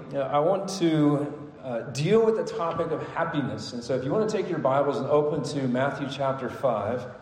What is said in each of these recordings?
I want to deal with the topic of happiness. And so if you want to take your Bibles and open to Matthew chapter 5,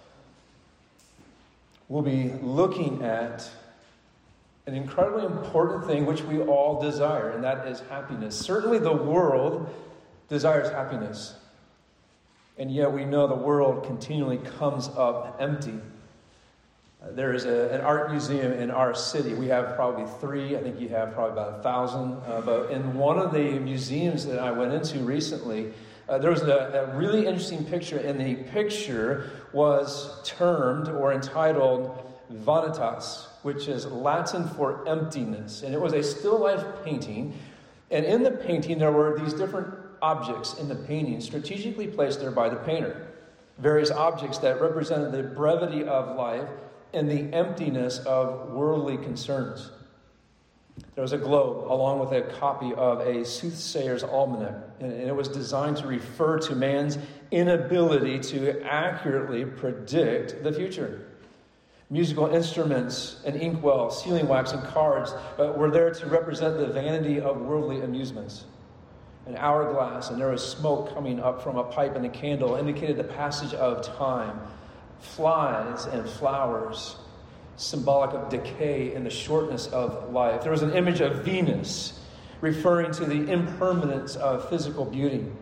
we'll be looking at an incredibly important thing which we all desire, and that is happiness. Certainly the world desires happiness. And yet we know the world continually comes up empty. There is an art museum in our city. We have probably 3. I think you have probably about 1,000. But in one of the museums that I went into recently, there was a really interesting picture. And the picture was termed or entitled Vanitas, which is Latin for emptiness. And it was a still life painting. And in the painting, there were these different objects in the painting strategically placed there by the painter. Various objects that represented the brevity of life and the emptiness of worldly concerns. There was a globe along with a copy of a soothsayer's almanac, and it was designed to refer to man's inability to accurately predict the future. Musical instruments, an inkwell, sealing wax, and cards were there to represent the vanity of worldly amusements. An hourglass, and there was smoke coming up from a pipe, and a candle indicated the passage of time. Flies and flowers, symbolic of decay and the shortness of life. There was an image of Venus, referring to the impermanence of physical beauty. There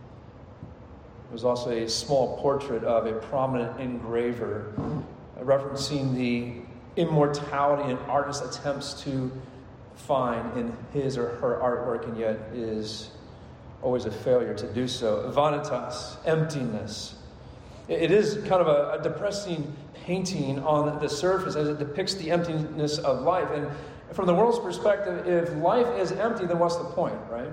was also a small portrait of a prominent engraver, referencing the immortality an artist attempts to find in his or her artwork, and yet is always a failure to do so. Vanitas, emptiness. It is kind of a depressing painting on the surface as it depicts the emptiness of life. And from the world's perspective, if life is empty, then what's the point, right?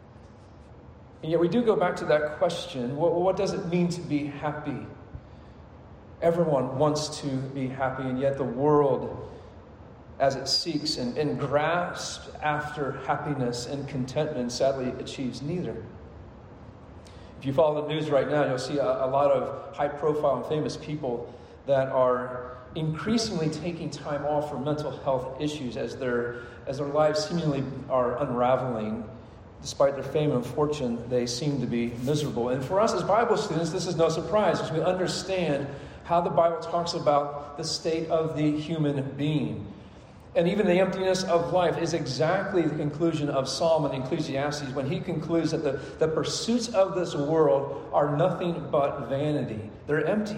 And yet we do go back to that question, what does it mean to be happy? Everyone wants to be happy, and yet the world, as it seeks and grasps after happiness and contentment, sadly achieves neither. If you follow the news right now, you'll see a lot of high-profile and famous people that are increasingly taking time off for mental health issues as their lives seemingly are unraveling. Despite their fame and fortune, they seem to be miserable. And for us as Bible students, this is no surprise, because we understand how the Bible talks about the state of the human being. And even the emptiness of life is exactly the conclusion of Solomon in Ecclesiastes when he concludes that the pursuits of this world are nothing but vanity. They're empty.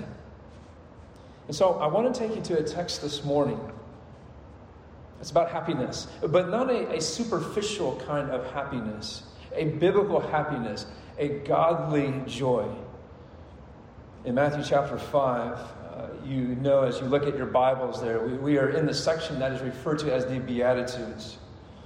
And so I want to take you to a text this morning. It's about happiness, but not a superficial kind of happiness, a biblical happiness, a godly joy. In Matthew chapter 5, you know, as you look at your Bibles there, we are in the section that is referred to as the Beatitudes.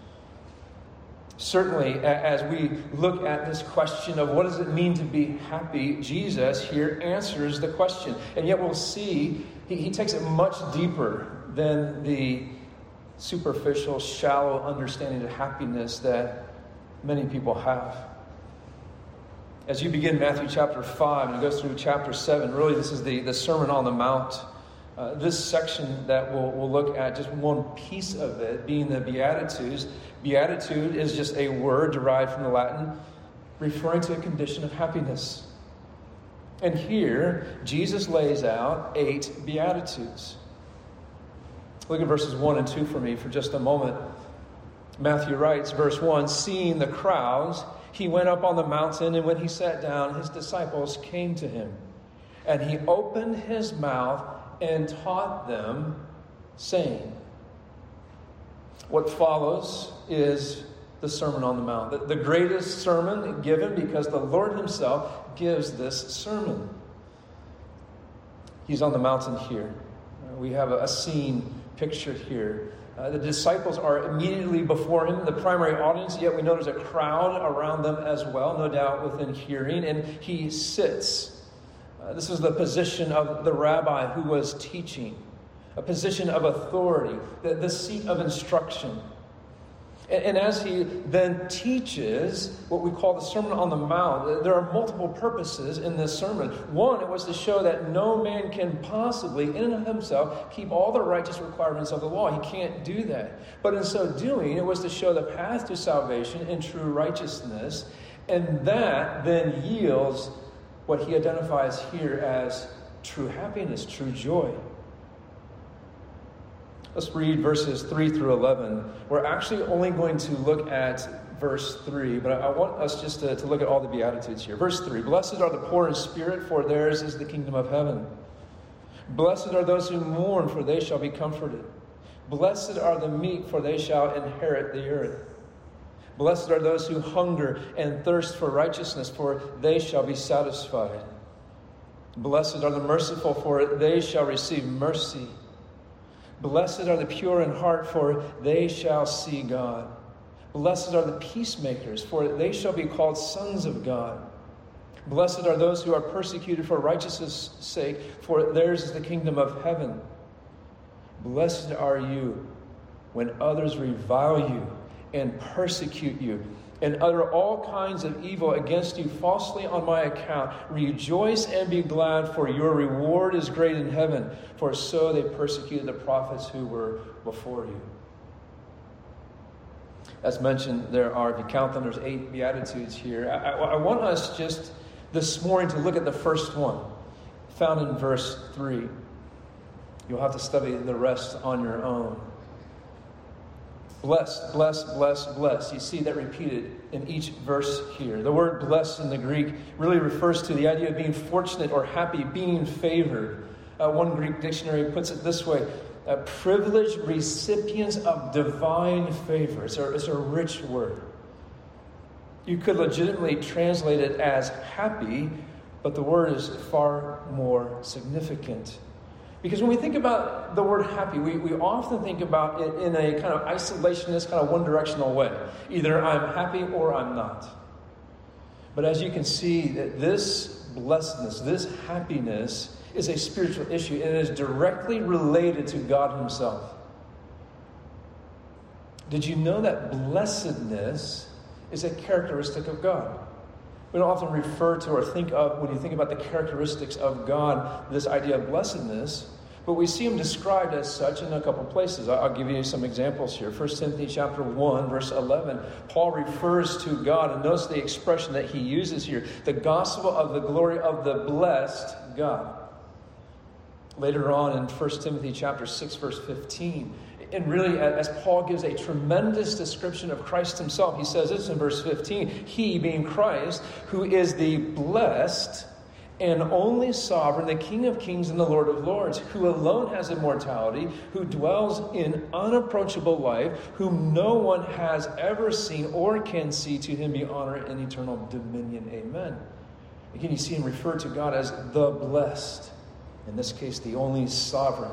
Certainly, as we look at this question of what does it mean to be happy, Jesus here answers the question. And yet we'll see he takes it much deeper than the superficial, shallow understanding of happiness that many people have. As you begin Matthew chapter 5 and it goes through chapter 7, really this is the Sermon on the Mount. This section that we'll look at, just one piece of it, being the Beatitudes. Beatitude is just a word derived from the Latin referring to a condition of happiness. And here, Jesus lays out 8 Beatitudes. Look at verses 1 and 2 for me for just a moment. Matthew writes, verse 1, seeing the crowds, he went up on the mountain, and when he sat down, his disciples came to him. And he opened his mouth and taught them, saying. What follows is the Sermon on the Mount. The greatest sermon given because the Lord himself gives this sermon. He's on the mountain here. We have a scene pictured here. The disciples are immediately before him, the primary audience, yet we know there's a crowd around them as well, no doubt within hearing, and he sits. This is the position of the rabbi who was teaching, a position of authority, the seat of instruction. And as he then teaches what we call the Sermon on the Mount, there are multiple purposes in this sermon. One, it was to show that no man can possibly, in and of himself, keep all the righteous requirements of the law. He can't do that. But in so doing, it was to show the path to salvation and true righteousness. And that then yields what he identifies here as true happiness, true joy. Let's read verses 3 through 11. We're actually only going to look at verse 3, but I want us just to look at all the Beatitudes here. Verse 3, blessed are the poor in spirit, for theirs is the kingdom of heaven. Blessed are those who mourn, for they shall be comforted. Blessed are the meek, for they shall inherit the earth. Blessed are those who hunger and thirst for righteousness, for they shall be satisfied. Blessed are the merciful, for they shall receive mercy. Blessed are the pure in heart, for they shall see God. Blessed are the peacemakers, for they shall be called sons of God. Blessed are those who are persecuted for righteousness' sake, for theirs is the kingdom of heaven. Blessed are you when others revile you and persecute you and utter all kinds of evil against you falsely on my account. Rejoice and be glad, for your reward is great in heaven, for so they persecuted the prophets who were before you. As mentioned, there are, if you count them, there's 8 Beatitudes here. I want us just this morning to look at the first one, found in verse 3. You'll have to study the rest on your own. Blessed, blessed, blessed, blessed. You see that repeated in each verse here. The word blessed in the Greek really refers to the idea of being fortunate or happy, being favored. One Greek dictionary puts it this way: privileged recipients of divine favor. It's a rich word. You could legitimately translate it as happy, but the word is far more significant. Because when we think about the word happy, we often think about it in a kind of isolationist, kind of one-directional way. Either I'm happy or I'm not. But as you can see, that this blessedness, this happiness, is a spiritual issue, and it is directly related to God himself. Did you know that blessedness is a characteristic of God? We don't often refer to or think of, when you think about the characteristics of God, this idea of blessedness, but we see him described as such in a couple places. I'll give you some examples here. 1 Timothy chapter 1, verse 11, Paul refers to God, and notice the expression that he uses here, the gospel of the glory of the blessed God. Later on in 1 Timothy chapter 6, verse 15, and really, as Paul gives a tremendous description of Christ himself, he says this in verse 15, he, being Christ, who is the blessed and only sovereign, the King of kings and the Lord of lords, who alone has immortality, who dwells in unapproachable light, whom no one has ever seen or can see, to him be honor and eternal dominion. Amen. Again, you see him referred to God as the blessed, in this case, the only sovereign.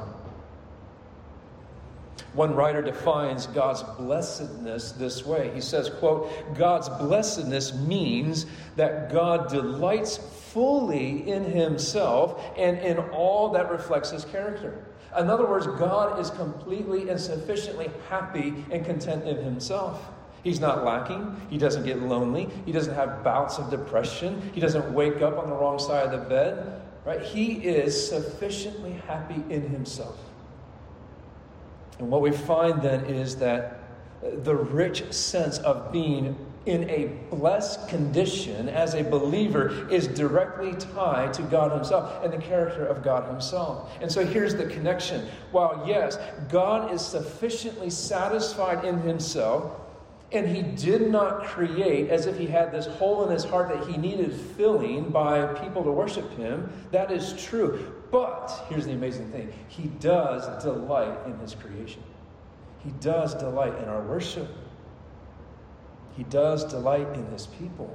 One writer defines God's blessedness this way. He says, quote, God's blessedness means that God delights fully in himself and in all that reflects his character. In other words, God is completely and sufficiently happy and content in himself. He's not lacking. He doesn't get lonely. He doesn't have bouts of depression. He doesn't wake up on the wrong side of the bed. Right? He is sufficiently happy in himself. And what we find then is that the rich sense of being in a blessed condition as a believer is directly tied to God himself and the character of God himself. And so here's the connection. While yes, God is sufficiently satisfied in himself, and he did not create as if he had this hole in his heart that he needed filling by people to worship him. That is true. But here's the amazing thing. He does delight in his creation. He does delight in our worship. He does delight in his people.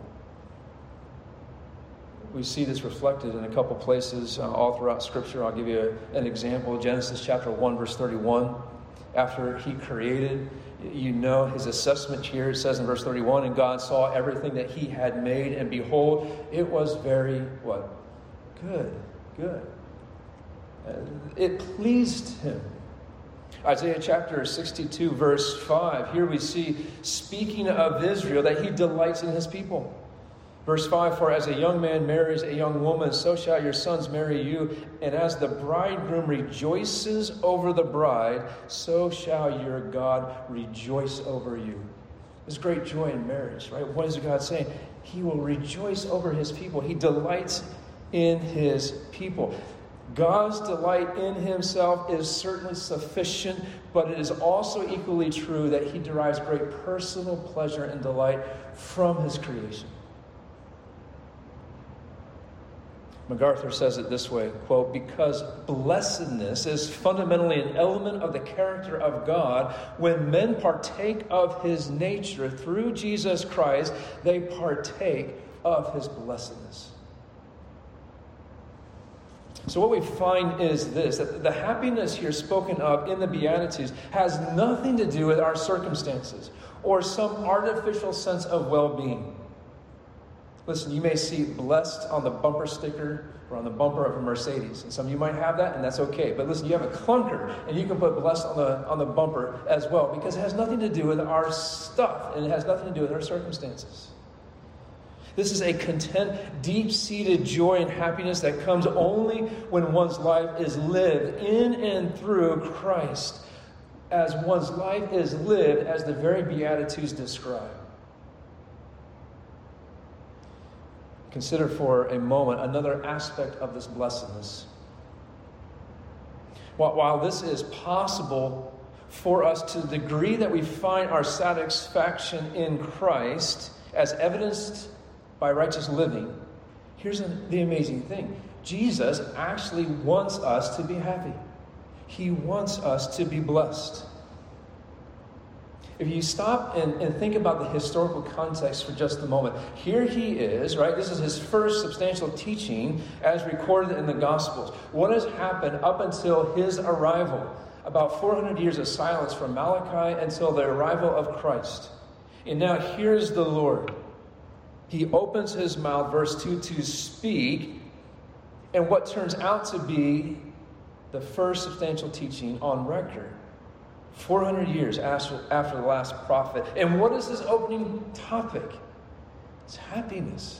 We see this reflected in a couple places all throughout Scripture. I'll give you an example. Genesis chapter 1, verse 31. After he created, you know his assessment here. It says in verse 31, and God saw everything that he had made, and behold, it was very, what? Good. It pleased him. Isaiah chapter 62, verse 5. Here we see, speaking of Israel, that he delights in his people. Verse 5, for as a young man marries a young woman, so shall your sons marry you. And as the bridegroom rejoices over the bride, so shall your God rejoice over you. There's great joy in marriage, right? What is God saying? He will rejoice over his people. He delights in his people. God's delight in himself is certainly sufficient, but it is also equally true that he derives great personal pleasure and delight from his creation. MacArthur says it this way, quote, because blessedness is fundamentally an element of the character of God, when men partake of his nature through Jesus Christ, they partake of his blessedness. So what we find is this, that the happiness here spoken of in the Beatitudes has nothing to do with our circumstances or some artificial sense of well-being. Listen, you may see blessed on the bumper sticker or on the bumper of a Mercedes. And some of you might have that, and that's okay. But listen, you have a clunker, and you can put blessed on the bumper as well, because it has nothing to do with our stuff, and it has nothing to do with our circumstances. This is a content, deep-seated joy and happiness that comes only when one's life is lived in and through Christ, as one's life is lived as the very Beatitudes describe. Consider for a moment another aspect of this blessedness. While this is possible for us to the degree that we find our satisfaction in Christ, as evidenced by righteous living, here's the amazing thing. Jesus actually wants us to be happy. He wants us to be blessed. If you stop and think about the historical context for just a moment, here he is, right? This is his first substantial teaching as recorded in the Gospels. What has happened up until his arrival? About 400 years of silence from Malachi until the arrival of Christ. And now here's the Lord. He opens his mouth, verse 2, to speak, and what turns out to be the first substantial teaching on record. 400 years after the last prophet. And what is his opening topic? It's happiness.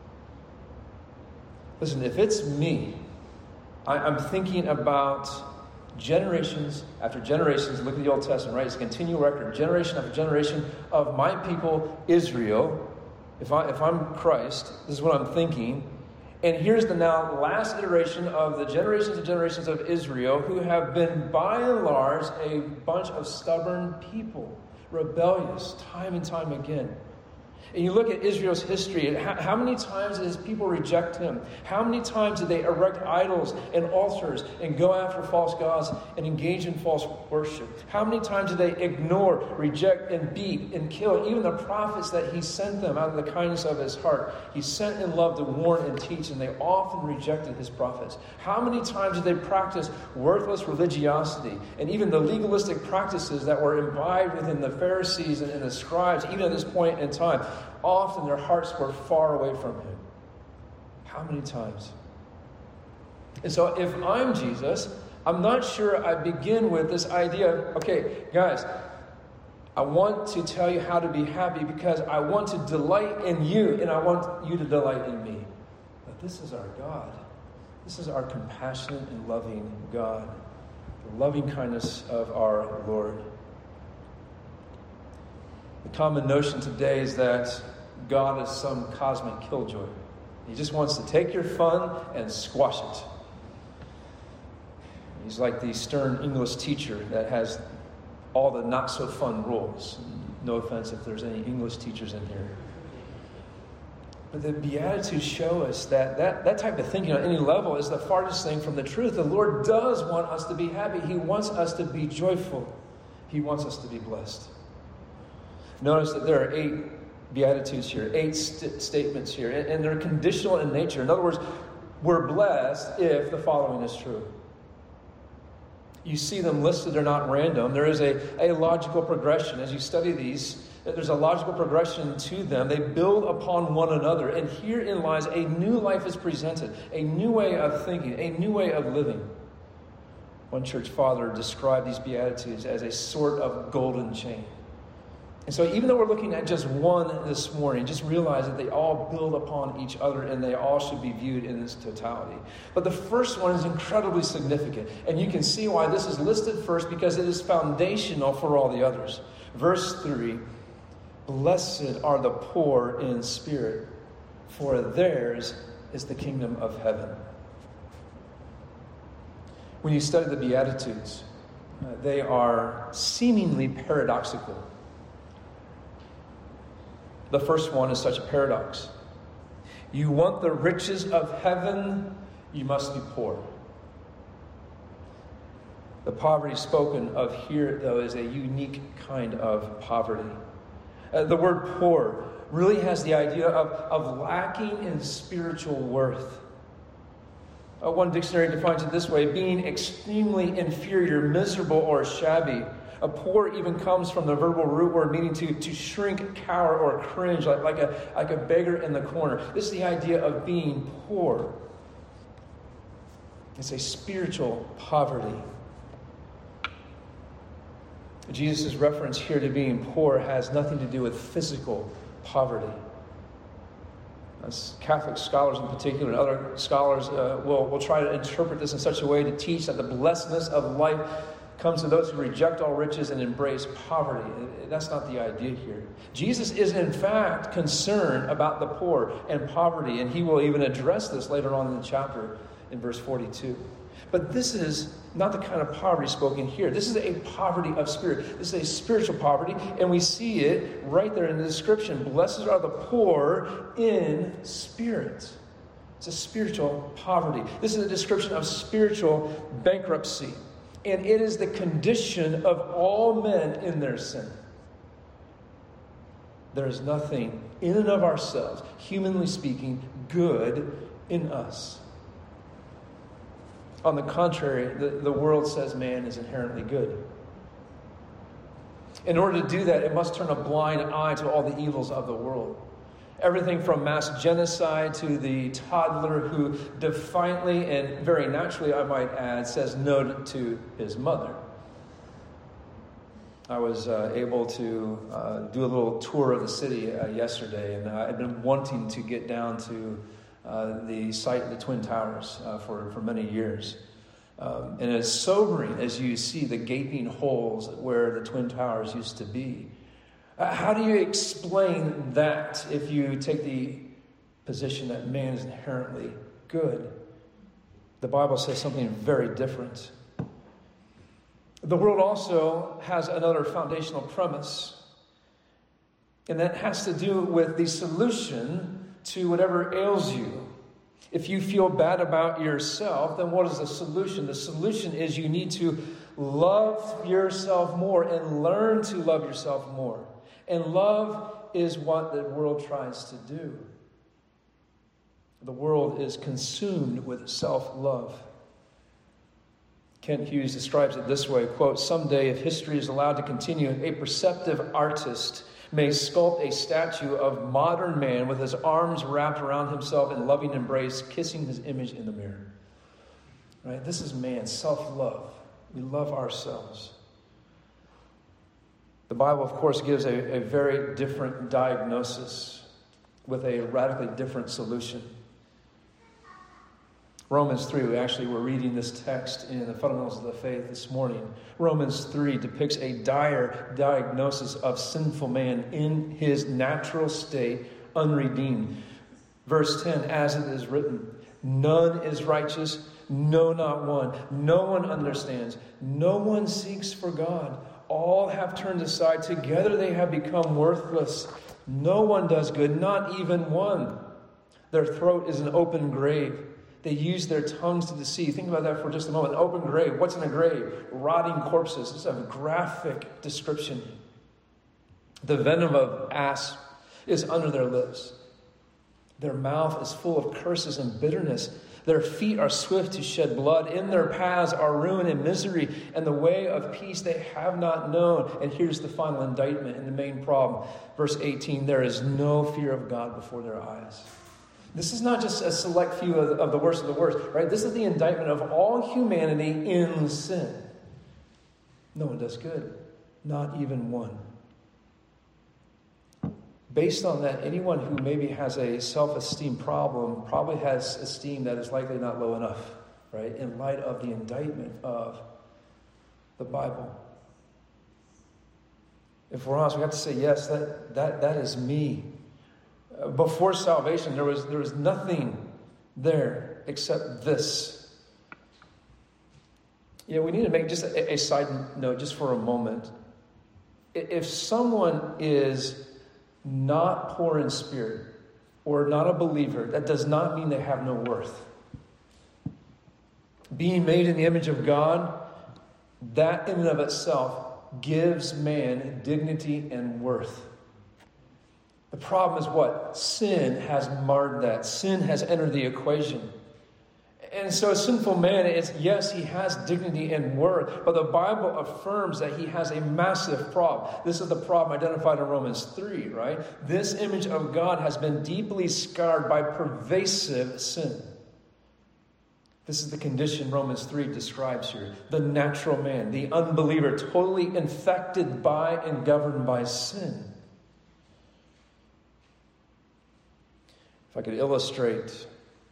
Listen, if it's me, I'm thinking about generations after generations. Look at the Old Testament, right? It's a continual record, generation after generation of my people, Israel. If I'm Christ, this is what I'm thinking. And here's the now last iteration of the generations and generations of Israel, who have been, by and large, a bunch of stubborn people, rebellious, time and time again. And you look at Israel's history, and how many times did his people reject him? How many times did they erect idols and altars and go after false gods and engage in false worship? How many times did they ignore, reject, and beat and kill even the prophets that he sent them out of the kindness of his heart? He sent in love to warn and teach, and they often rejected his prophets. How many times did they practice worthless religiosity and even the legalistic practices that were imbibed within the Pharisees and the scribes, even at this point in time? Often their hearts were far away from him. How many times? And so if I'm Jesus, I'm not sure I begin with this idea, okay, guys, I want to tell you how to be happy because I want to delight in you and I want you to delight in me. But this is our God. This is our compassionate and loving God. The loving kindness of our Lord. The common notion today is that God is some cosmic killjoy. He just wants to take your fun and squash it. He's like the stern English teacher that has all the not-so-fun rules. No offense if there's any English teachers in here. But the Beatitudes show us that type of thinking on any level is the farthest thing from the truth. The Lord does want us to be happy. He wants us to be joyful. He wants us to be blessed. Notice that there are 8 Beatitudes here, 8 statements here, and they're conditional in nature. In other words, we're blessed if the following is true. You see them listed, they're not random. There is a logical progression. As you study these, there's a logical progression to them. They build upon one another, and herein lies a new life is presented, a new way of thinking, a new way of living. One church father described these Beatitudes as a sort of golden chain. And so even though we're looking at just one this morning, just realize that they all build upon each other and they all should be viewed in this totality. But the first one is incredibly significant. And you can see why this is listed first, because it is foundational for all the others. Verse 3, blessed are the poor in spirit, for theirs is the kingdom of heaven. When you study the Beatitudes, they are seemingly paradoxical. The first one is such a paradox. You want the riches of heaven, you must be poor. The poverty spoken of here, though, is a unique kind of poverty. The word poor really has the idea of lacking in spiritual worth. One dictionary defines it this way: being extremely inferior, miserable, or shabby. A poor even comes from the verbal root word meaning to shrink, cower, or cringe, like a beggar in the corner. This is the idea of being poor. It's a spiritual poverty. Jesus' reference here to being poor has nothing to do with physical poverty. As Catholic scholars in particular, and other scholars will try to interpret this in such a way to teach that the blessedness of life comes to those who reject all riches and embrace poverty. That's not the idea here. Jesus is in fact concerned about the poor and poverty, and he will even address this later on in the chapter in verse 42. But this is not the kind of poverty spoken here. This is a poverty of spirit. This is a spiritual poverty, and we see it right there in the description. Blessed are the poor in spirit. It's a spiritual poverty. This is a description of spiritual bankruptcy. And it is the condition of all men in their sin. There is nothing in and of ourselves, humanly speaking, good in us. On the contrary, the world says man is inherently good. In order to do that, it must turn a blind eye to all the evils of the world. Everything from mass genocide to the toddler who defiantly and very naturally, I might add, says no to his mother. I was able to do a little tour of the city yesterday, and I've been wanting to get down to the site of the Twin Towers for many years. And it's sobering as you see the gaping holes where the Twin Towers used to be. How do you explain that if you take the position that man is inherently good? The Bible says something very different. The world also has another foundational premise, and that has to do with the solution to whatever ails you. If you feel bad about yourself, then what is the solution? The solution is you need to love yourself more and learn to love yourself more. And love is what the world tries to do. The world is consumed with self-love. Kent Hughes describes it this way, quote, "Someday, if history is allowed to continue, a perceptive artist may sculpt a statue of modern man with his arms wrapped around himself in loving embrace, kissing his image in the mirror." Right? This is man, self-love. We love ourselves. The Bible, of course, gives a very different diagnosis with a radically different solution. Romans 3, we actually were reading this text in the Fundamentals of the Faith this morning. Romans 3 depicts a dire diagnosis of sinful man in his natural state, unredeemed. Verse 10, as it is written, none is righteous, no, not one. No one understands. No one seeks for God. All have turned aside. Together they have become worthless. No one does good, not even one. Their throat is an open grave. They use their tongues to deceive. Think about that for just a moment. An open grave. What's in a grave? Rotting corpses. This is a graphic description. The venom of asp is under their lips. Their mouth is full of curses and bitterness. Their feet are swift to shed blood. In their paths are ruin and misery, and the way of peace they have not known. And here's the final indictment and the main problem. Verse 18, there is no fear of God before their eyes. This is not just a select few of the worst of the worst, right? This is the indictment of all humanity in sin. No one does good, not even one. Based on that, anyone who maybe has a self-esteem problem probably has esteem that is likely not low enough, right? In light of the indictment of the Bible. If we're honest, we have to say, yes, that is me. Before salvation, there was nothing there except this. Yeah, we need to make just a side note just for a moment. If someone is not poor in spirit or not a believer, that does not mean they have no worth. Being made in the image of God, that in and of itself gives man dignity and worth. The problem is what? Sin has marred that. Sin has entered the equation. And so a sinful man, yes, he has dignity and worth, but the Bible affirms that he has a massive problem. This is the problem identified in Romans 3, right? This image of God has been deeply scarred by pervasive sin. This is the condition Romans 3 describes here. The natural man, the unbeliever, totally infected by and governed by sin. If I could illustrate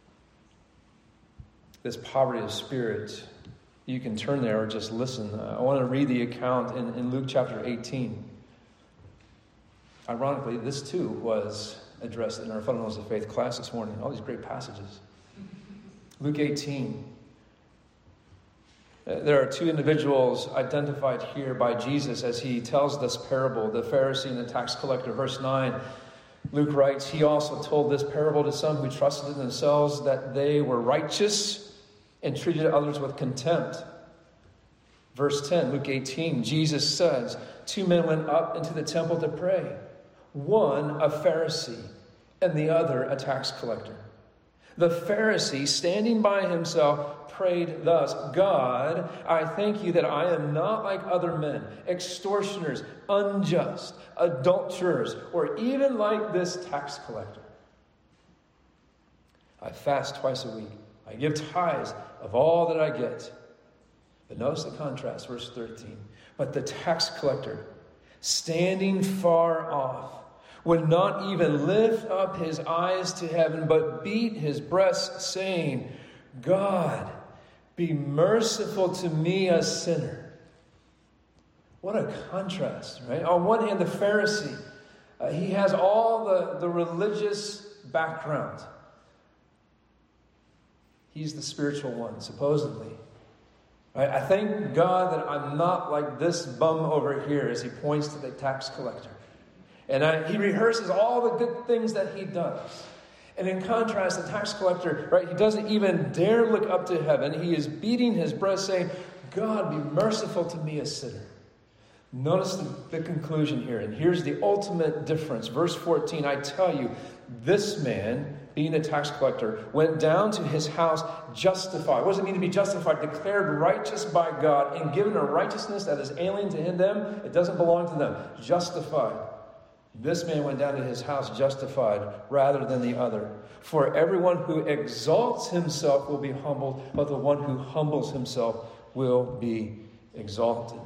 this poverty of spirit, you can turn there or just listen. I want to read the account in Luke chapter 18. Ironically, this too was addressed in our Fundamentals of Faith class this morning. All these great passages. Luke 18. There are two individuals identified here by Jesus as he tells this parable, the Pharisee and the tax collector. Verse 9, Luke writes, he also told this parable to some who trusted in themselves that they were righteous and treated others with contempt. Verse 10, Luke 18, Jesus says, two men went up into the temple to pray, one a Pharisee and the other a tax collector. The Pharisee, standing by himself, prayed thus, God, I thank you that I am not like other men, extortioners, unjust, adulterers, or even like this tax collector. I fast twice a week. I give tithes of all that I get. But notice the contrast, verse 13. But the tax collector, standing far off, would not even lift up his eyes to heaven, but beat his breast, saying, God, be merciful to me, a sinner. What a contrast, right? On one hand, the Pharisee, he has all the religious background. He's the spiritual one, supposedly. Right? I thank God that I'm not like this bum over here, as he points to the tax collector. And he rehearses all the good things that he does. And in contrast, the tax collector, right, he doesn't even dare look up to heaven. He is beating his breast, saying, God, be merciful to me, a sinner. Notice the conclusion here. And here's the ultimate difference. Verse 14, I tell you, this man, being a tax collector, went down to his house justified. What does it mean to be justified? Declared righteous by God and given a righteousness that is alien to them. It doesn't belong to them. Justified. This man went down to his house justified rather than the other. For everyone who exalts himself will be humbled, but the one who humbles himself will be exalted.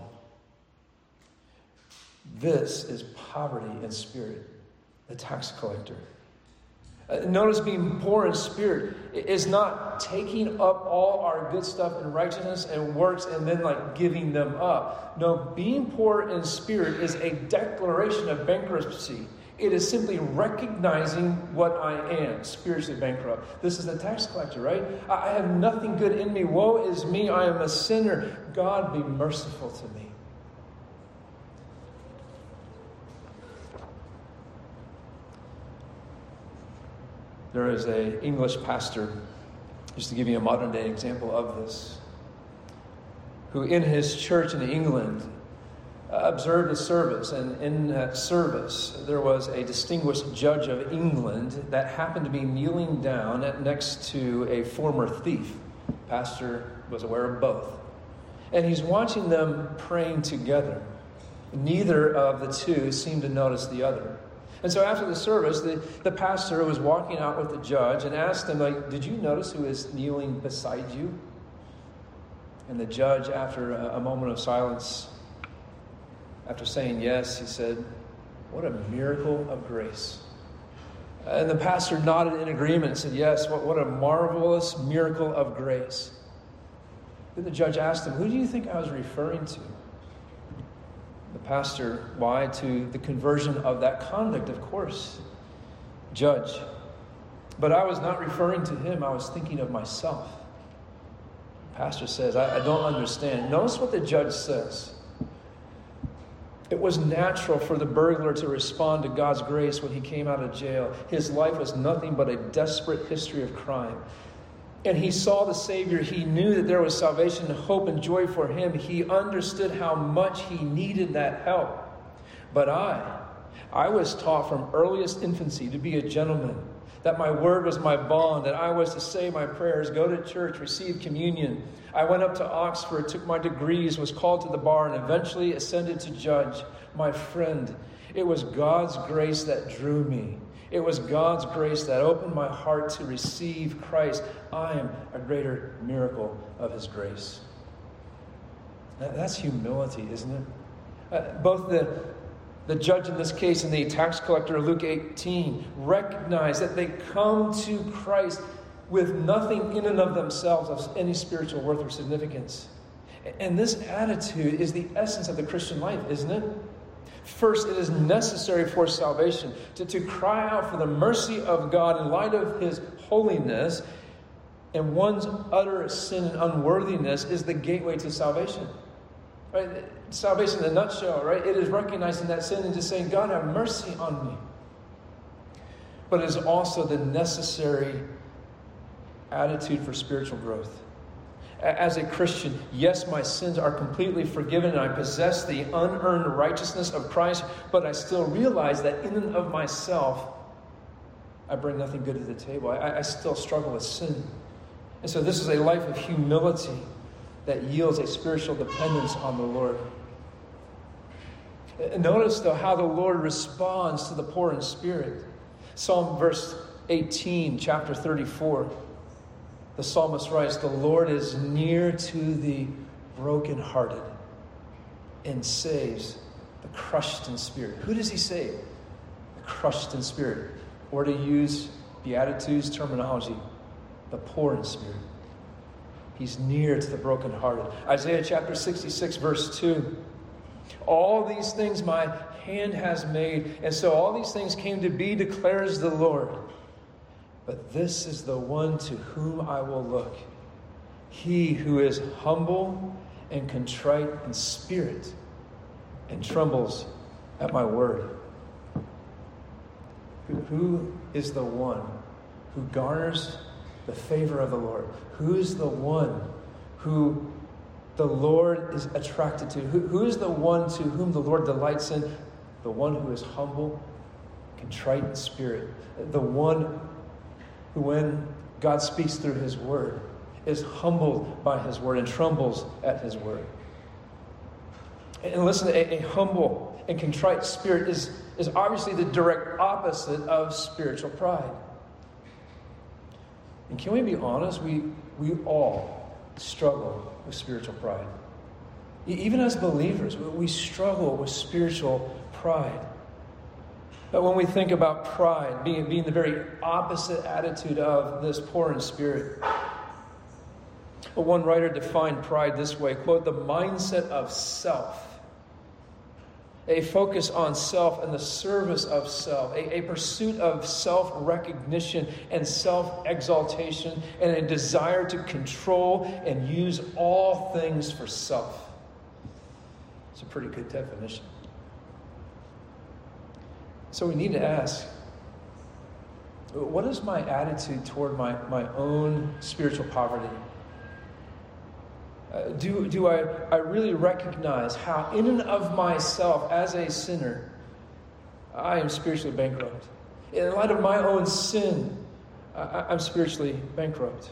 This is poverty in spirit, the tax collector. Notice being poor in spirit is not taking up all our good stuff in righteousness and works and then giving them up. No, being poor in spirit is a declaration of bankruptcy. It is simply recognizing what I am, spiritually bankrupt. This is the tax collector, right? I have nothing good in me. Woe is me. I am a sinner. God, be merciful to me. There is an English pastor, just to give you a modern day example of this, who in his church in England observed a service, and in that service there was a distinguished judge of England that happened to be kneeling down next to a former thief. The pastor was aware of both. And he's watching them praying together. Neither of the two seemed to notice the other. And so after the service, the pastor was walking out with the judge and asked him, did you notice who is kneeling beside you? And the judge, after a moment of silence, after saying yes, he said, what a miracle of grace. And the pastor nodded in agreement and said, yes, what a marvelous miracle of grace. Then the judge asked him, who do you think I was referring to? The pastor lied to the conversion of that convict, of course. Judge. But I was not referring to him, I was thinking of myself. The pastor says, I don't understand. Notice what the judge says. It was natural for the burglar to respond to God's grace when he came out of jail. His life was nothing but a desperate history of crime. And he saw the Savior. He knew that there was salvation, hope, and joy for him. He understood how much he needed that help. But I was taught from earliest infancy to be a gentleman, that my word was my bond, that I was to say my prayers, go to church, receive communion. I went up to Oxford, took my degrees, was called to the bar, and eventually ascended to judge. My friend, it was God's grace that drew me. It was God's grace that opened my heart to receive Christ. I am a greater miracle of his grace. That's humility, isn't it? Both the judge in this case and the tax collector, Luke 18, recognize that they come to Christ with nothing in and of themselves of any spiritual worth or significance. And this attitude is the essence of the Christian life, isn't it? First, it is necessary for salvation to cry out for the mercy of God in light of his holiness, and one's utter sin and unworthiness is the gateway to salvation. Right? Salvation in a nutshell, right? It is recognizing that sin and just saying, God, have mercy on me. But it is also the necessary attitude for spiritual growth. As a Christian, yes, my sins are completely forgiven and I possess the unearned righteousness of Christ, but I still realize that in and of myself, I bring nothing good to the table. I still struggle with sin. And so this is a life of humility that yields a spiritual dependence on the Lord. Notice, though, how the Lord responds to the poor in spirit. Psalm verse 18, chapter 34. The psalmist writes, the Lord is near to the brokenhearted and saves the crushed in spirit. Who does he save? The crushed in spirit. Or to use Beatitudes terminology, the poor in spirit. He's near to the brokenhearted. Isaiah chapter 66, verse 2. All these things my hand has made, and so all these things came to be, declares the Lord. But this is the one to whom I will look. He who is humble and contrite in spirit and trembles at my word. Who is the one who garners the favor of the Lord? Who is the one who the Lord is attracted to? Who is the one to whom the Lord delights in? The one who is humble, contrite in spirit. The one who, when God speaks through his word, is humbled by his word and trembles at his word. And listen, a humble and contrite spirit is obviously the direct opposite of spiritual pride. And can we be honest? We all struggle with spiritual pride. Even as believers, we struggle with spiritual pride. But when we think about pride being the very opposite attitude of this poor in spirit, well, one writer defined pride this way, quote, the mindset of self, a focus on self and the service of self, a pursuit of self-recognition and self-exaltation, and a desire to control and use all things for self. It's a pretty good definition. So we need to ask, what is my attitude toward my own spiritual poverty? Do I really recognize how in and of myself as a sinner, I am spiritually bankrupt? In light of my own sin, I'm spiritually bankrupt.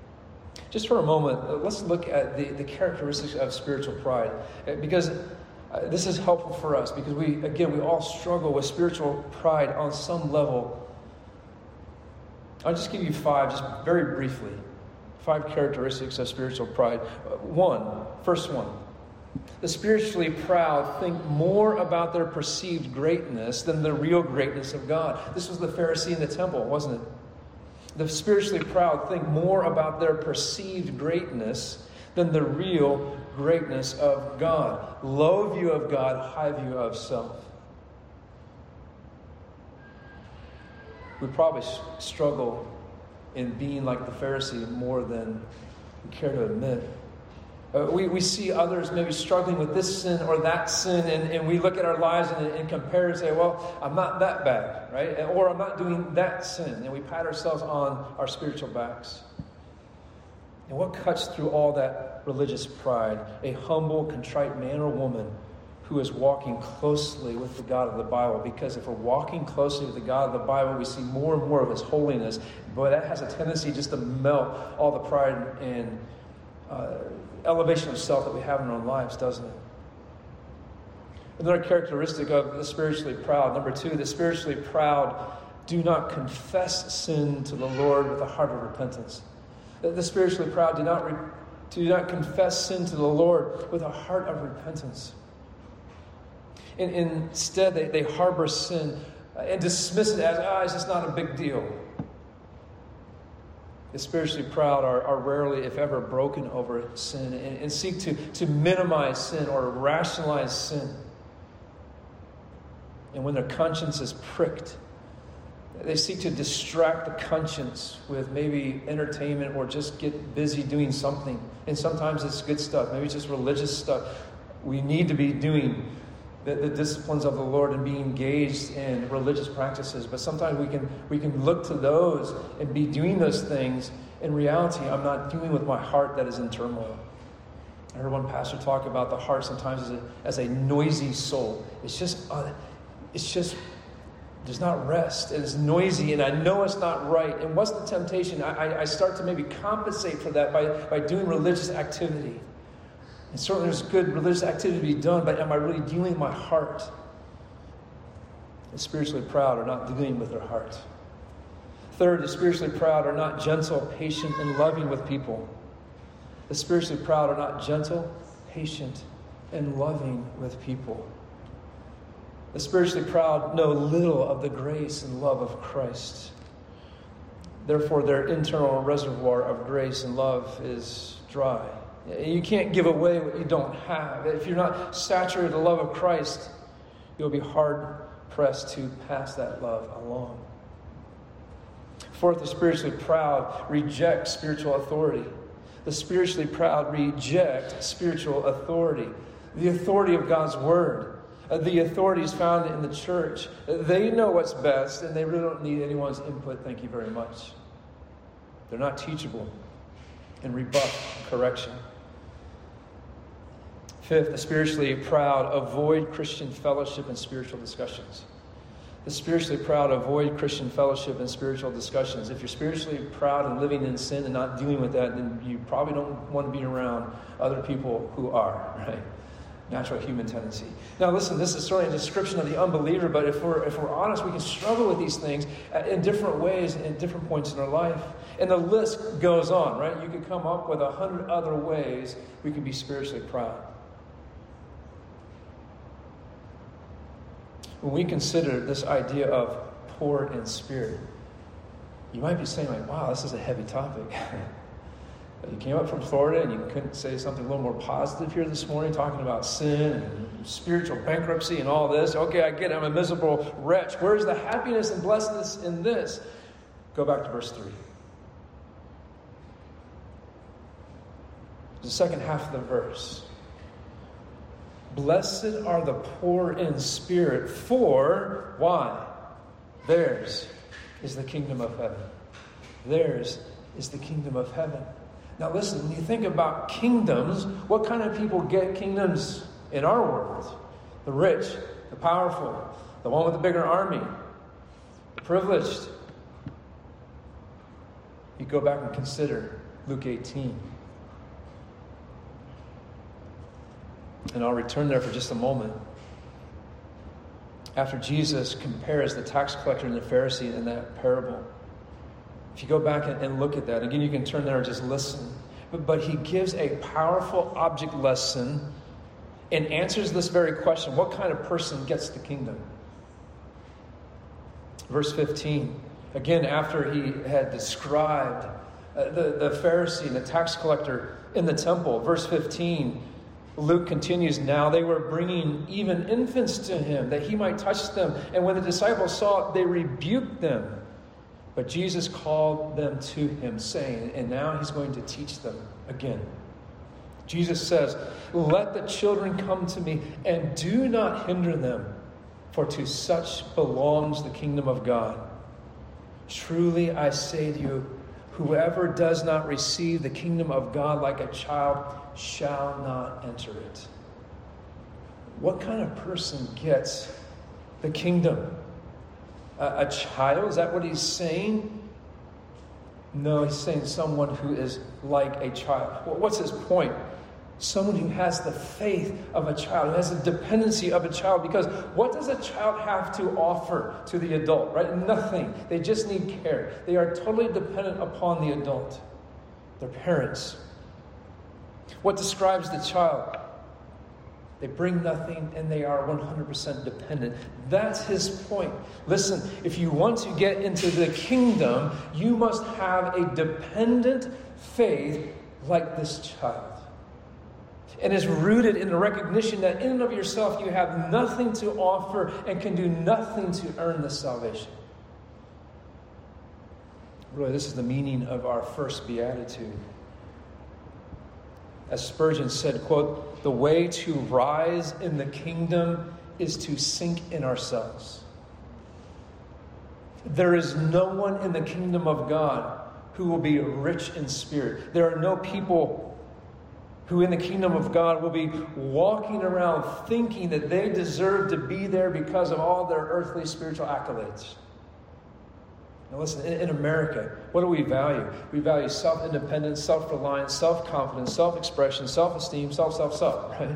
Just for a moment, let's look at the characteristics of spiritual pride. Because This is helpful for us because we all struggle with spiritual pride on some level. I'll just give you 5, just very briefly. 5 characteristics of spiritual pride. First one. The spiritually proud think more about their perceived greatness than the real greatness of God. This was the Pharisee in the temple, wasn't it? The spiritually proud think more about their perceived greatness than the real greatness of God. Low view of God, high view of self. We probably struggle in being like the Pharisee more than we care to admit. We see others maybe struggling with this sin or that sin, and we look at our lives and compare and say, well, I'm not that bad, right? Or I'm not doing that sin. And we pat ourselves on our spiritual backs. And what cuts through all that religious pride? A humble, contrite man or woman who is walking closely with the God of the Bible. Because if we're walking closely with the God of the Bible, we see more and more of His holiness. Boy, that has a tendency just to melt all the pride and elevation of self that we have in our own lives, doesn't it? Another characteristic of the spiritually proud, number 2, the spiritually proud do not confess sin to the Lord with a heart of repentance. The spiritually proud do not confess sin to the Lord with a heart of repentance. And instead, they harbor sin and dismiss it as, it's just not a big deal. The spiritually proud are rarely, if ever, broken over sin and seek to minimize sin or rationalize sin. And when their conscience is pricked, they seek to distract the conscience with maybe entertainment or just get busy doing something. And sometimes it's good stuff, maybe it's just religious stuff. We need to be doing the disciplines of the Lord and be engaged in religious practices. But sometimes we can look to those and be doing those things. In reality, I'm not dealing with my heart that is in turmoil. I heard one pastor talk about the heart sometimes as a noisy soul. It's just there's not rest. It's noisy, and I know it's not right. And what's the temptation? I start to maybe compensate for that by doing religious activity. And certainly there's good religious activity to be done, but am I really dealing with my heart? The spiritually proud are not dealing with their heart. Third, the spiritually proud are not gentle, patient, and loving with people. The spiritually proud are not gentle, patient, and loving with people. The spiritually proud know little of the grace and love of Christ. Therefore, their internal reservoir of grace and love is dry. You can't give away what you don't have. If you're not saturated with the love of Christ, you'll be hard-pressed to pass that love along. Fourth, the spiritually proud reject spiritual authority. The spiritually proud reject spiritual authority. The authority of God's Word. The authorities found in the church. They know what's best, and they really don't need anyone's input, thank you very much. They're not teachable and rebuff correction. Fifth, the spiritually proud avoid Christian fellowship and spiritual discussions. The spiritually proud avoid Christian fellowship and spiritual discussions. If you're spiritually proud and living in sin and not dealing with that, then you probably don't want to be around other people who are, right? Natural human tendency. Now listen, this is certainly a description of the unbeliever, but if we're honest, we can struggle with these things in different ways, in different points in our life. And the list goes on, right? You could come up with 100 other ways we could be spiritually proud. When we consider this idea of poor in spirit, you might be saying, like, wow, this is a heavy topic. You came up from Florida and you couldn't say something a little more positive here this morning, talking about sin and spiritual bankruptcy and all this. Okay, I get it. I'm a miserable wretch. Where's the happiness and blessedness in this? Go back to verse 3. The second half of the verse. Blessed are the poor in spirit, for, why? Theirs is the kingdom of heaven. Theirs is the kingdom of heaven. Now listen, when you think about kingdoms, what kind of people get kingdoms in our world? The rich, the powerful, the one with the bigger army, the privileged. You go back and consider Luke 18. And I'll return there for just a moment. After Jesus compares the tax collector and the Pharisee in that parable, if you go back and look at that, again, you can turn there and just listen. But he gives a powerful object lesson and answers this very question: what kind of person gets the kingdom? Verse 15, again, after he had described the Pharisee and the tax collector in the temple, verse 15, Luke continues, now they were bringing even infants to him that he might touch them. And when the disciples saw it, they rebuked them. But Jesus called them to him, saying, and now he's going to teach them again. Jesus says, let the children come to me and do not hinder them, for to such belongs the kingdom of God. Truly I say to you, whoever does not receive the kingdom of God like a child shall not enter it. What kind of person gets the kingdom? A child? Is that what he's saying? No, he's saying someone who is like a child. Well, what's his point? Someone who has the faith of a child, who has the dependency of a child. Because what does a child have to offer to the adult, right? Nothing. They just need care. They are totally dependent upon the adult, their parents. What describes the child? They bring nothing and they are 100% dependent. That's his point. Listen, if you want to get into the kingdom, you must have a dependent faith like this child. And is rooted in the recognition that in and of yourself you have nothing to offer and can do nothing to earn this salvation. Really, this is the meaning of our first beatitude. As Spurgeon said, quote, the way to rise in the kingdom is to sink in ourselves. There is no one in the kingdom of God who will be rich in spirit. There are no people who in the kingdom of God will be walking around thinking that they deserve to be there because of all their earthly spiritual accolades. Now listen, in America, what do we value? We value self-independence, self-reliance, self-confidence, self-expression, self-esteem, self, right?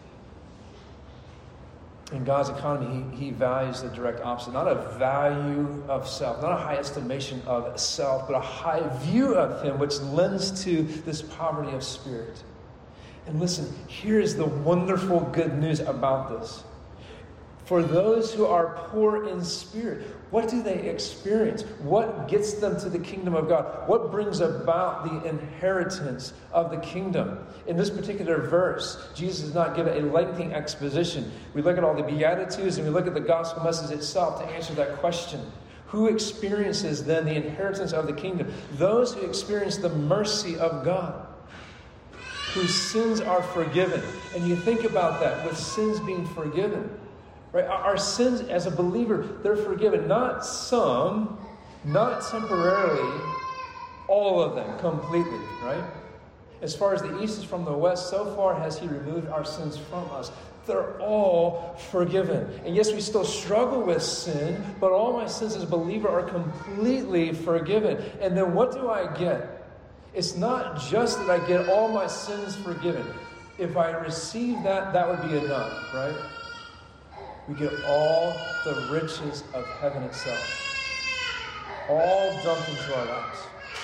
In God's economy, he values the direct opposite. Not a value of self, not a high estimation of self, but a high view of him, which lends to this poverty of spirit. And listen, here is the wonderful good news about this. For those who are poor in spirit, what do they experience? What gets them to the kingdom of God? What brings about the inheritance of the kingdom? In this particular verse, Jesus does not give a lengthy exposition. We look at all the Beatitudes and we look at the gospel message itself to answer that question. Who experiences then the inheritance of the kingdom? Those who experience the mercy of God, whose sins are forgiven. And you think about that, with sins being forgiven. Right? Our sins as a believer, they're forgiven. Not some, not temporarily, all of them completely, right? As far as the east is from the west, so far has he removed our sins from us. They're all forgiven. And yes, we still struggle with sin, but all my sins as a believer are completely forgiven. And then what do I get? It's not just that I get all my sins forgiven. If I receive that, that would be enough, right? We get all the riches of heaven itself. All dumped into our laps.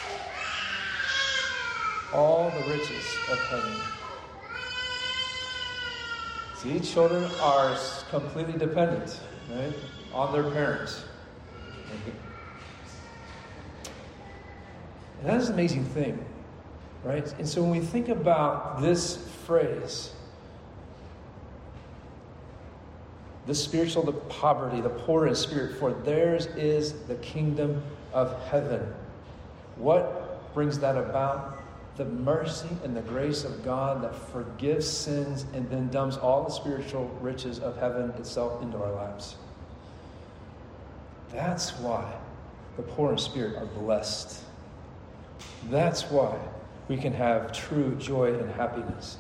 All the riches of heaven. See, children are completely dependent, right, on their parents. And that is an amazing thing, right? And so when we think about this phrase, the spiritual, the poverty, the poor in spirit, for theirs is the kingdom of heaven. What brings that about? The mercy and the grace of God that forgives sins and then dumps all the spiritual riches of heaven itself into our lives. That's why the poor in spirit are blessed. That's why we can have true joy and happiness.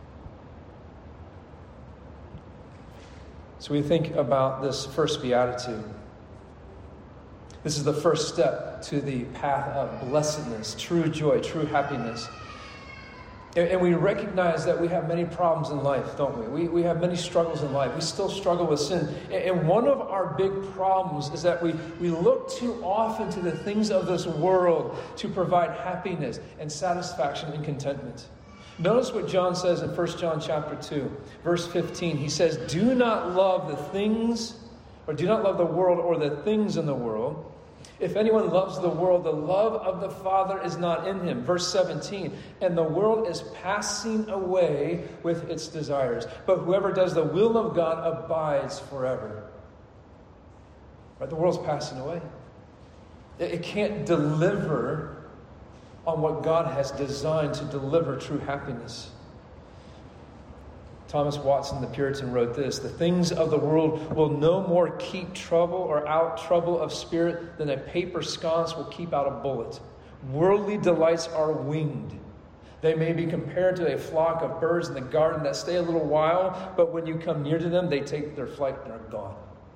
So we think about this first beatitude. This is the first step to the path of blessedness, true joy, true happiness. And we recognize that we have many problems in life, don't we? We have many struggles in life. We still struggle with sin. And one of our big problems is that we look too often to the things of this world to provide happiness and satisfaction and contentment. Notice what John says in 1 John chapter 2, verse 15. He says, do not love the things, or do not love the world or the things in the world. If anyone loves the world, the love of the Father is not in him. Verse 17, and the world is passing away with its desires. But whoever does the will of God abides forever. Right? The world's passing away. It can't deliver on what God has designed to deliver true happiness. Thomas Watson, the Puritan, wrote this: the things of the world will no more keep trouble or out trouble of spirit than a paper sconce will keep out a bullet. Worldly delights are winged. They may be compared to a flock of birds in the garden that stay a little while, but when you come near to them, they take their flight and are gone.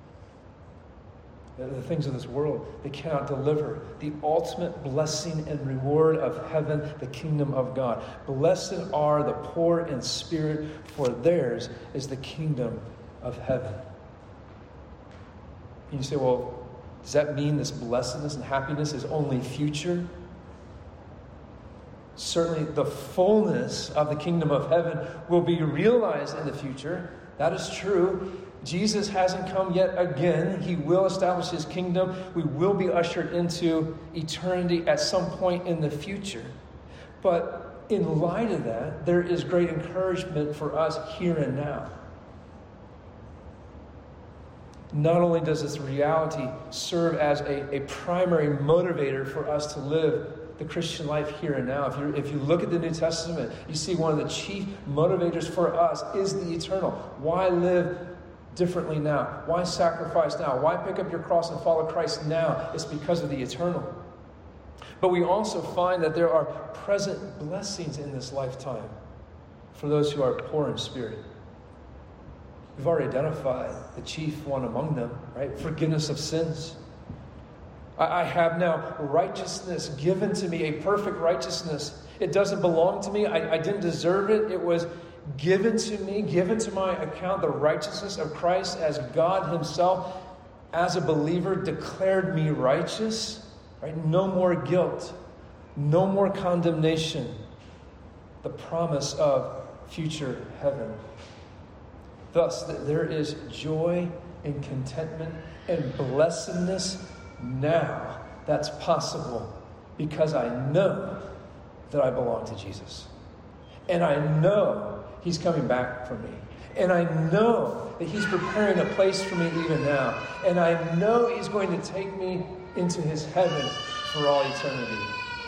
The things of this world, they cannot deliver the ultimate blessing and reward of heaven, the kingdom of God. Blessed are the poor in spirit, for theirs is the kingdom of heaven. And you say, well, does that mean this blessedness and happiness is only future? Certainly the fullness of the kingdom of heaven will be realized in the future. That is true. Jesus hasn't come yet again. He will establish his kingdom. We will be ushered into eternity at some point in the future. But in light of that, there is great encouragement for us here and now. Not only does this reality serve as a primary motivator for us to live the Christian life here and now. If you look at the New Testament, you see one of the chief motivators for us is the eternal. Why live differently now? Why sacrifice now? Why pick up your cross and follow Christ now? It's because of the eternal. But we also find that there are present blessings in this lifetime for those who are poor in spirit. We've already identified the chief one among them, right? Forgiveness of sins. I have now righteousness given to me, a perfect righteousness. It doesn't belong to me. I didn't deserve it. It was given to me, given to my account, the righteousness of Christ, as God himself, as a believer, declared me righteous. Right? No more guilt. No more condemnation. The promise of future heaven. Thus, there is joy and contentment and blessedness now that's possible because I know that I belong to Jesus. And I know he's coming back for me. And I know that he's preparing a place for me even now. And I know he's going to take me into his heaven for all eternity.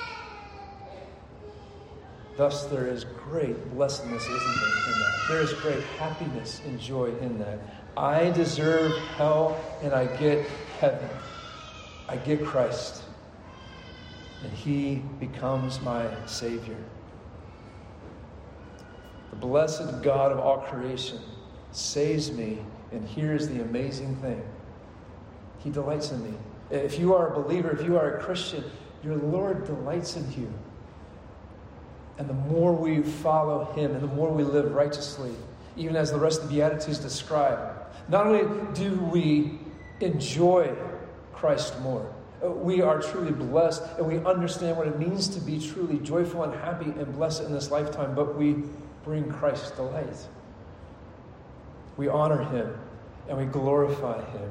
Thus, there is great blessedness, isn't there, in that? There is great happiness and joy in that. I deserve hell and I get heaven. I get Christ, and he becomes my Savior. The blessed God of all creation saves me, and here's the amazing thing. He delights in me. If you are a believer, if you are a Christian, your Lord delights in you. And the more we follow him, and the more we live righteously, even as the rest of the Beatitudes describe, not only do we enjoy Christ more. We are truly blessed, and we understand what it means to be truly joyful and happy and blessed in this lifetime, but we bring Christ delight. We honor him, and we glorify him.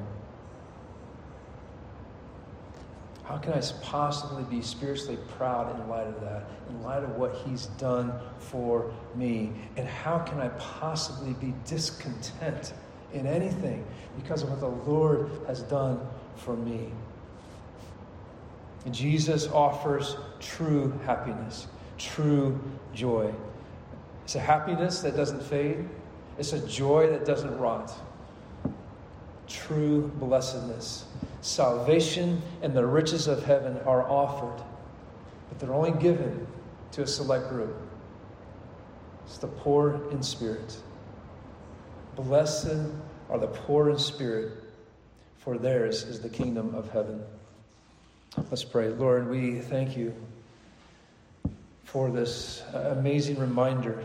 How can I possibly be spiritually proud in light of that, in light of what he's done for me? And how can I possibly be discontent in anything because of what the Lord has done for me? And Jesus offers true happiness, true joy. It's a happiness that doesn't fade. It's a joy that doesn't rot. True blessedness. Salvation and the riches of heaven are offered, but they're only given to a select group. It's the poor in spirit. Blessed are the poor in spirit, for theirs is the kingdom of heaven. Let's pray. Lord, we thank you for for this amazing reminder.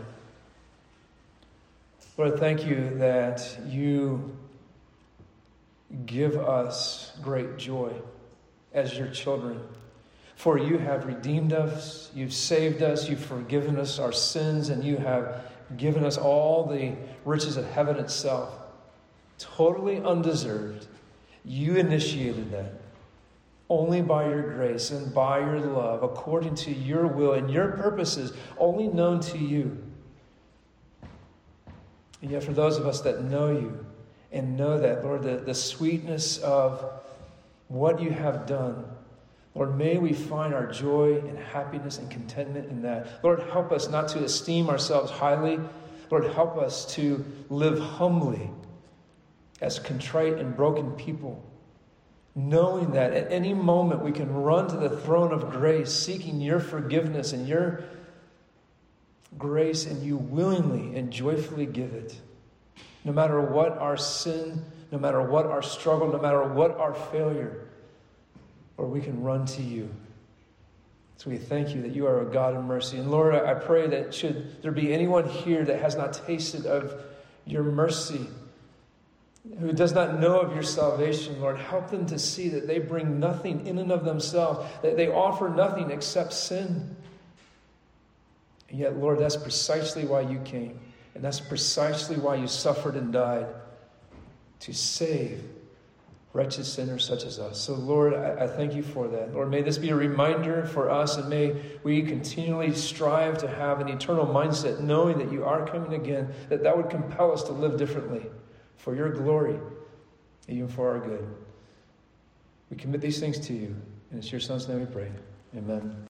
Lord, thank you that you give us great joy as your children. For you have redeemed us, you've saved us, you've forgiven us our sins, and you have given us all the riches of heaven itself. Totally undeserved. You initiated that. Only by your grace and by your love, according to your will and your purposes, only known to you. And yet for those of us that know you and know that, Lord, the sweetness of what you have done, Lord, may we find our joy and happiness and contentment in that. Lord, help us not to esteem ourselves highly. Lord, help us to live humbly as contrite and broken people, knowing that at any moment we can run to the throne of grace, seeking your forgiveness and your grace, and you willingly and joyfully give it. No matter what our sin, no matter what our struggle, no matter what our failure, or we can run to you. So we thank you that you are a God of mercy. And Lord, I pray that should there be anyone here that has not tasted of your mercy, who does not know of your salvation, Lord, help them to see that they bring nothing in and of themselves, that they offer nothing except sin. And yet, Lord, that's precisely why you came. And that's precisely why you suffered and died, to save wretched sinners such as us. So, Lord, I thank you for that. Lord, may this be a reminder for us, and may we continually strive to have an eternal mindset, knowing that you are coming again, that would compel us to live differently for your glory, even for our good. We commit these things to you, and it's your Son's name we pray. Amen.